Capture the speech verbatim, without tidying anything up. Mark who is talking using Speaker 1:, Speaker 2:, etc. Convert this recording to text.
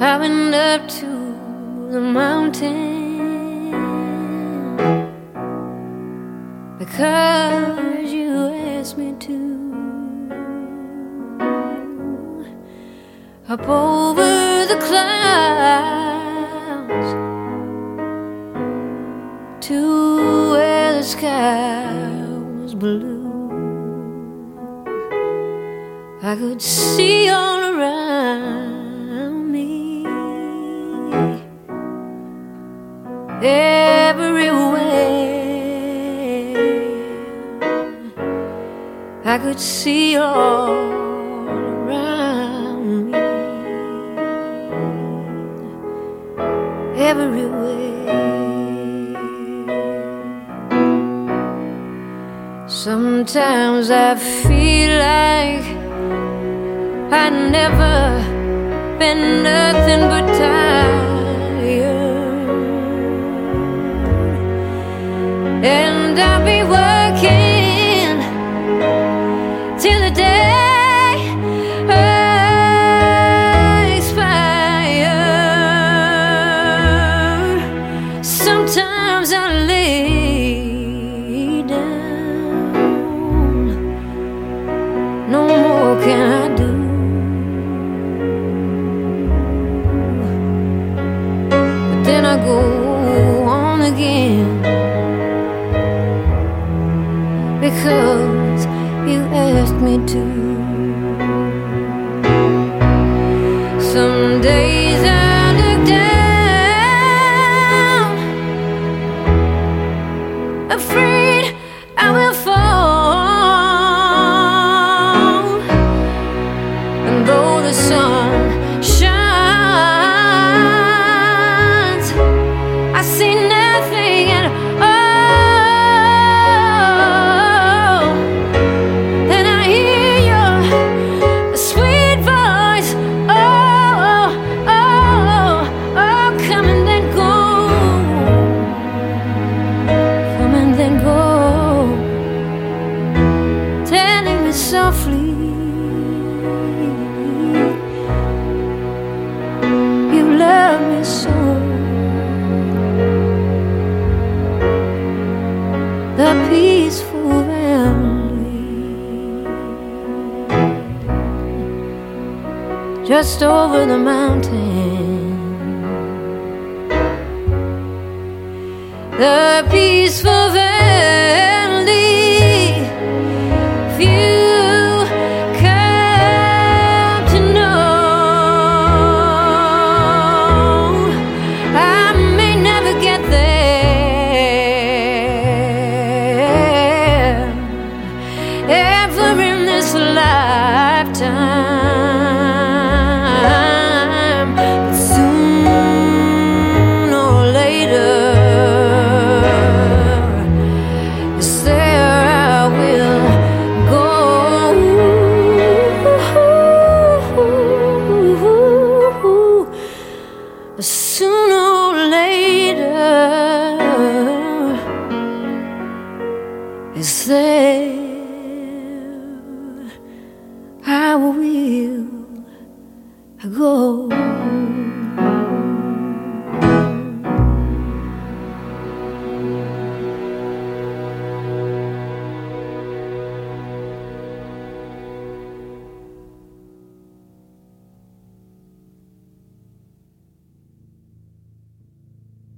Speaker 1: I went up to the mountain because you asked me to. Up over the clouds to where the sky was blue. I could see all around me, everywhere. I could see all around me, everywhere. Sometimes I feel like I'd never been nothing but tired, and I'll be working till the day I expire. Sometimes I lay down, no more can I do. Then I go on again because you asked me to. Some days I look down, afraid I will fall, and though the sun shines, I see nothing at all. Then I hear your sweet voice, oh, oh, oh, come and then go, come and then go, telling me softly you love me so. The peaceful valley just over the mountain, the peaceful valley, few come to know. I may never get there ever in this lifetime, but soon or later, yes, there I will go. Sooner or later, is there I will go.